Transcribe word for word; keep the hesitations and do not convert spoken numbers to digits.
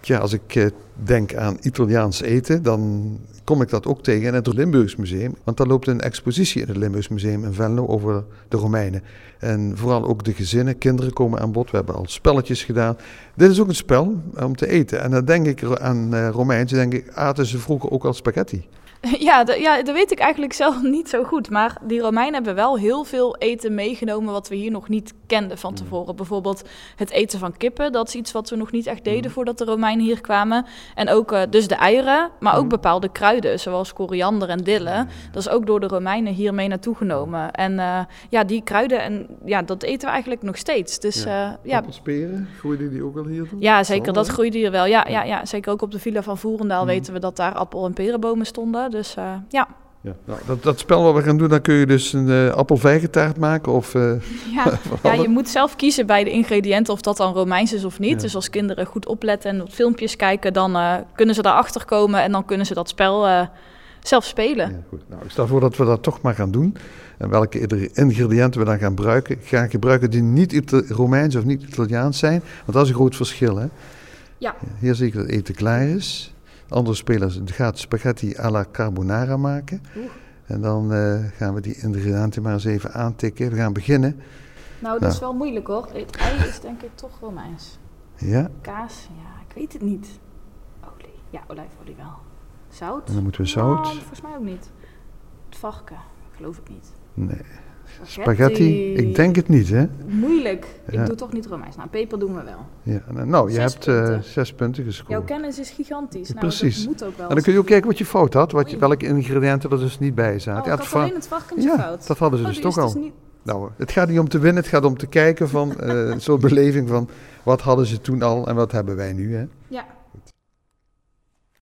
ja, als ik uh, denk aan Italiaans eten, dan kom ik dat ook tegen in het Limburgs Museum. Want daar loopt een expositie in het Limburgs Museum in Venlo over de Romeinen. En vooral ook de gezinnen, kinderen komen aan bod. We hebben al spelletjes gedaan. Dit is ook een spel om te eten. En dan denk ik aan uh, Romeins, denk ik, aten ze vroeger ook al spaghetti? Ja, d- ja, dat weet ik eigenlijk zelf niet zo goed. Maar die Romeinen hebben wel heel veel eten meegenomen wat we hier nog niet kenden van tevoren. Bijvoorbeeld het eten van kippen, dat is iets wat we nog niet echt deden voordat de Romeinen hier kwamen. En ook uh, dus de eieren, maar ook bepaalde kruiden, zoals koriander en dille. Dat is ook door de Romeinen hier mee naartoe genomen. En uh, ja, die kruiden, en, ja, dat eten we eigenlijk nog steeds. Dus, ja. Uh, ja. Appelsperen, groeiden die ook al hier? Toen? Ja, zeker, dat groeide hier wel. Ja, ja, ja, zeker ook op de Villa van Voerendaal mm. weten we dat daar appel- en perenbomen stonden. Dus uh, ja. Ja, nou, dat, dat spel wat we gaan doen, dan kun je dus een uh, appelvijgentaart maken of... Uh, ja, ja, je moet zelf kiezen bij de ingrediënten of dat dan Romeins is of niet. Ja. Dus als kinderen goed opletten en wat filmpjes kijken, dan uh, kunnen ze daarachter komen en dan kunnen ze dat spel uh, zelf spelen. Ja, goed. Nou, ik stel voor dat we dat toch maar gaan doen. En welke ingrediënten we dan gaan gebruiken. Gaan gebruiken die niet Ita- Romeins of niet Italiaans zijn, want dat is een groot verschil, hè? Ja. Hier zie ik dat het eten klaar is. Andere spelers gaat spaghetti alla carbonara maken. Oeh. En dan uh, gaan we die ingrediënten maar eens even aantikken. We gaan beginnen. Nou, dat nou. is wel moeilijk hoor. Het ei is denk ik toch Romeins. Ja? Kaas, ja, ik weet het niet. Olie, ja, olijfolie wel. Zout? En dan moeten we zout. Oh, volgens mij ook niet. Het varken, geloof ik niet. Nee. Spaghetti. Spaghetti, ik denk het niet, hè? Moeilijk. Ja. Ik doe toch niet Romeins. Nou, peper doen we wel. Ja, nou, je zes hebt punten. Uh, zes punten gescoord. Jouw kennis is gigantisch. Ja, nou, precies. Dat moet ook wel. En dan kun je ook kijken wat je fout had, wat je, welke ingrediënten er dus niet bij zaten. Oh, ja, ik had va- alleen het varkentje ja, fout. dat hadden ze oh, dus toch dus al. niet... Nou, het gaat niet om te winnen, het gaat om te kijken van uh, zo'n beleving van wat hadden ze toen al en wat hebben wij nu, hè? Ja.